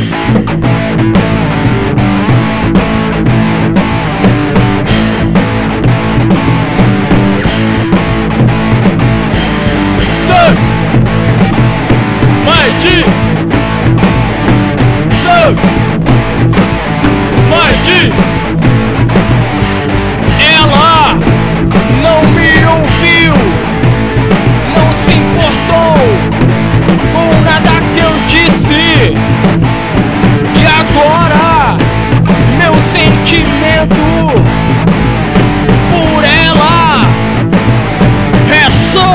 Ela não me ouviu, não se importou com nada que eu disse. E agora meu sentimento por ela é só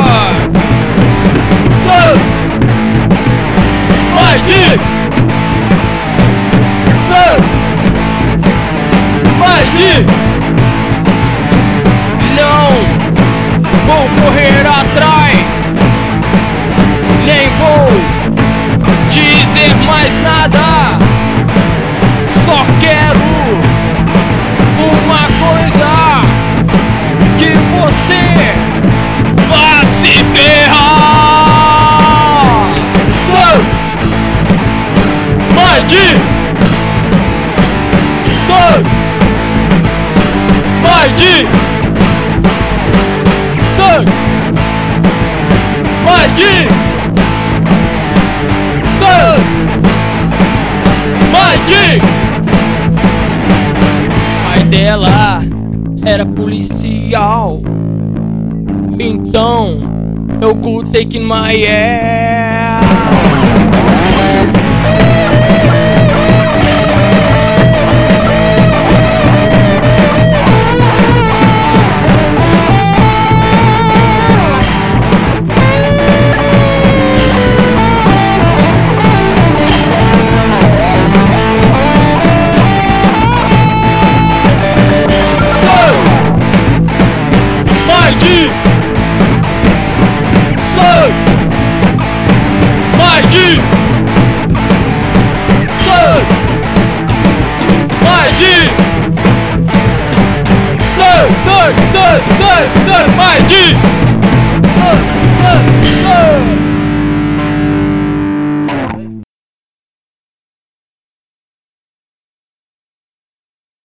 não vou correr atrás, nem vou dizer mais nada. Só quero uma coisa: que você vá se ferrar. Pai dela era policial, então eu could take in my ass. Vai,